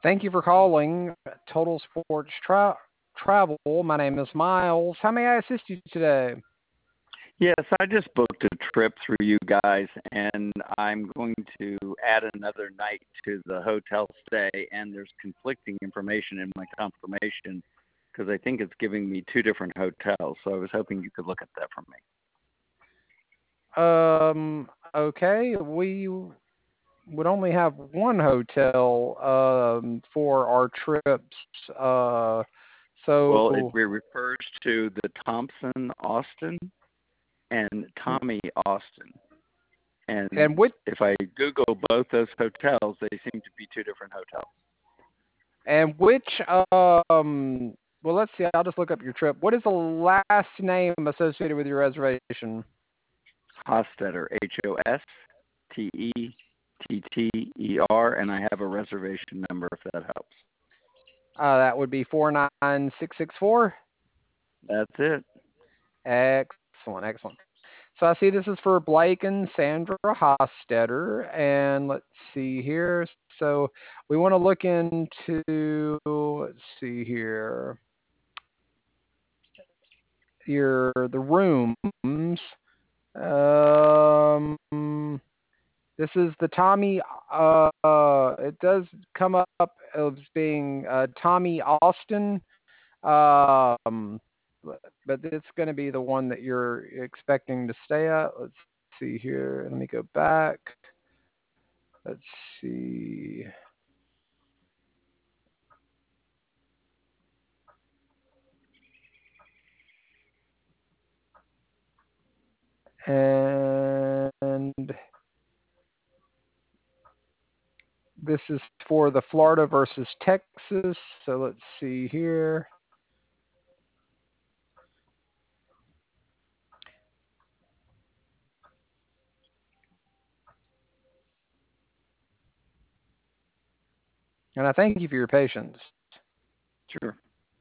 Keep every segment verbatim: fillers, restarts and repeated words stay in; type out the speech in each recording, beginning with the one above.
Thank you for calling Total Sports Tra- Travel. My name is Miles. How may I assist you today? Yes, I just booked a trip through you guys, and I'm going to add another night to the hotel stay, and there's conflicting information in my confirmation because I think it's giving me two different hotels, so I was hoping you could look at that for me. Um, okay, we would only have one hotel um, for our trips. Uh, Well, it so, re- refers to the Thompson Austin and Tommy Austin. And and which if I Google both those hotels, they seem to be two different hotels. and which um well, let's see. I'll just look up your trip. What is the last name associated with your reservation? Hostetter, H O S T E T T E R, and I have a reservation number if that helps. Uh, that would be four nine six six four. That's it. Excellent, excellent. So I see this is for Blake and Sandra Hostetter, and let's see here. So we want to look into, let's see here, your the rooms. Um, this is the Tommy. Uh, it does come up as being uh, Tommy Austin. Um, but it's going to be the one that you're expecting to stay at. Let's see here. Let me go back. Let's see. And this is for the Florida versus Texas. So let's see here. And I thank you for your patience. Sure.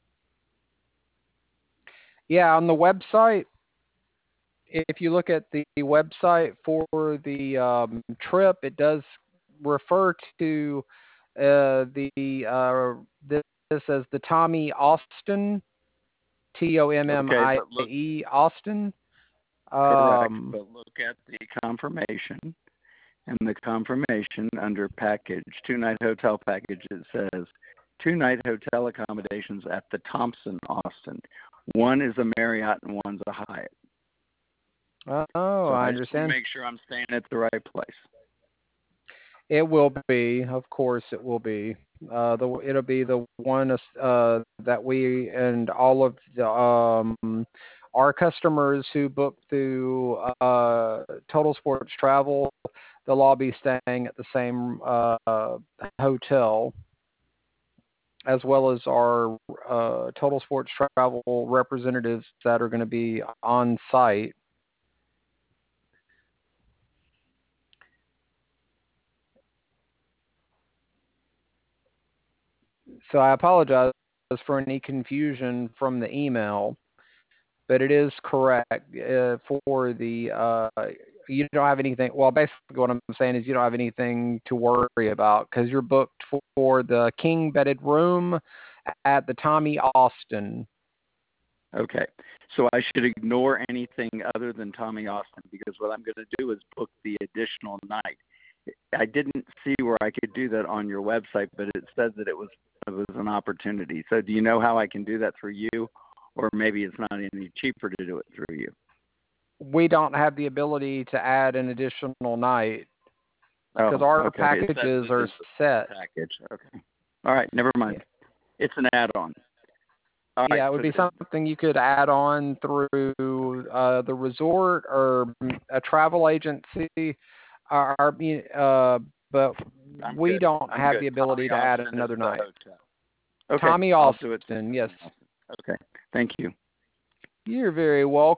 Yeah, on the website, if you look at the website for the um, trip, it does refer to uh, the uh, this as the Tommy Austin, T O M M Okay, I but look, E Austin. correct, Um, but look at the confirmation. And the confirmation under package, two-night hotel package, it says two-night hotel accommodations at the Thompson Austin. One is a Marriott and one's a Hyatt. oh, So I I just want to understand. make sure I'm staying at the right place. It will be, of course, it will be. Uh, the it'll be the one uh, that we and all of the, um, our customers who book through uh, Total Sports Travel, they'll all be staying at the same uh, hotel, as well as our uh, Total Sports Travel representatives that are going to be on site. So I apologize for any confusion from the email, but it is correct uh, for the uh, you don't have anything. Well, basically, what I'm saying is you don't have anything to worry about because you're booked for the king bedded room at the Tommy Austin. Okay. So I should ignore anything other than Tommy Austin because what I'm going to do is book the additional night. I didn't see where I could do that on your website, but it says that it was it was an opportunity. So do you know how I can do that through you, or maybe it's not any cheaper to do it through you? We don't have the ability to add an additional night because Oh, our okay. It says packages this are is the set. package. Okay. All right. Never Yeah. mind. It's an add-on. All right. Yeah, it would So be something you could add on through uh, the resort or a travel agency. Our, uh, but I'm we good. don't I'm have the good. ability Tommy to add Austin is another the night. hotel. Okay. Tommy I'll do it through Austin, yes. Tommy Austin. Okay. Thank you. You're very welcome.